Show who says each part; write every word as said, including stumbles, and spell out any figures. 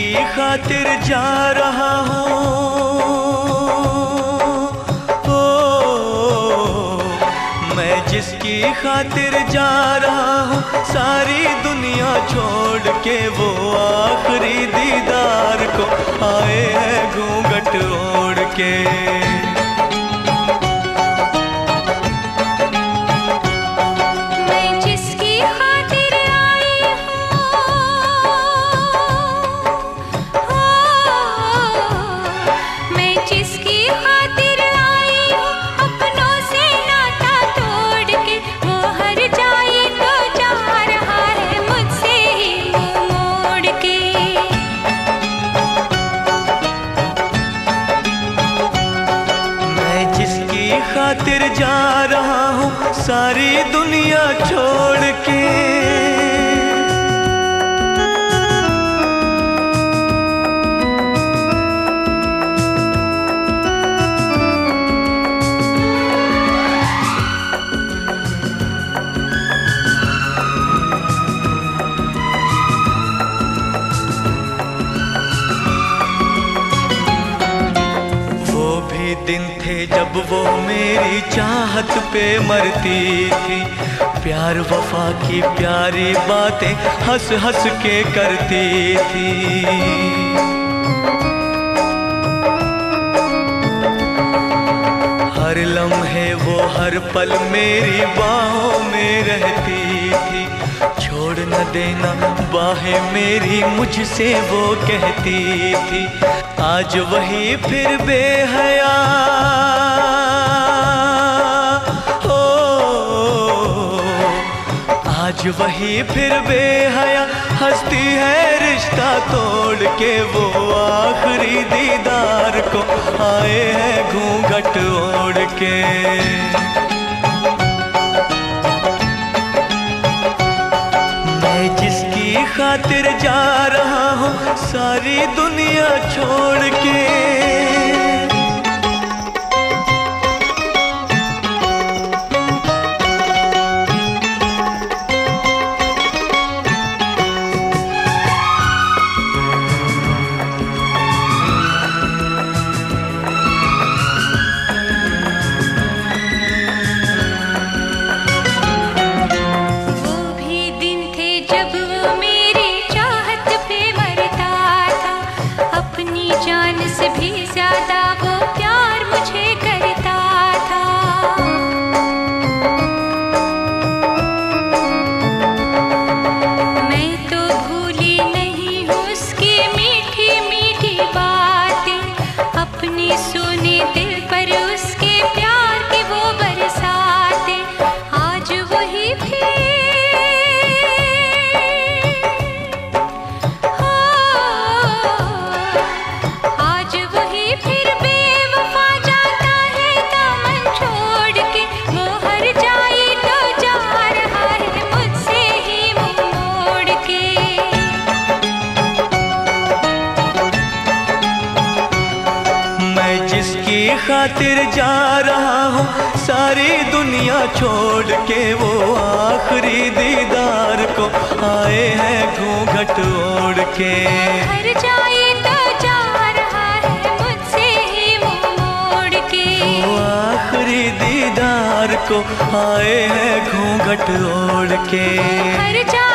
Speaker 1: जिसकी खातिर जा रहा हूँ, ओ मैं जिसकी खातिर जा रहा हूँ, सारी दुनिया छोड़ के वो आखिरी दीदार को आए हैं घूंघट ओढ़ के। खातिर जा रहा हूँ सारी दुनिया छोड़ के। दिन थे जब वो मेरी चाहत पे मरती थी, प्यार वफा की प्यारी बातें हंस हंस के करती थी। हर लम्हे वो हर पल मेरी बाहों में रहती थी, छोड़ न देना बाहें मेरी मुझसे वो कहती थी। आज वही फिर बेहया हो, आज वही फिर बेहया हंसती है रिश्ता तोड़ के, वो आखिरी दीदार को आए हैं घूंघट ओढ़ के। खातिर जा रहा हूँ सारी दुनिया छोड़ के।
Speaker 2: भी ज्यादा वो प्यार मुझे करता था, मैं तो भूली नहीं हूँ उसकी मीठी मीठी बातें, अपने सोने दिल पर उसके प्यार की वो बरसातें। आज वही फिर
Speaker 1: खातिर जा रहा हूँ सारी दुनिया छोड़ के, वो आखिरी दीदार को आए हैं घूंघट ओढ़ के।
Speaker 2: हर जाए तो जा रहा है मुझसे ही मुँह मोड़ के,
Speaker 1: वो आखिरी दीदार को आए हैं घूंघट ओढ़ के।
Speaker 2: हर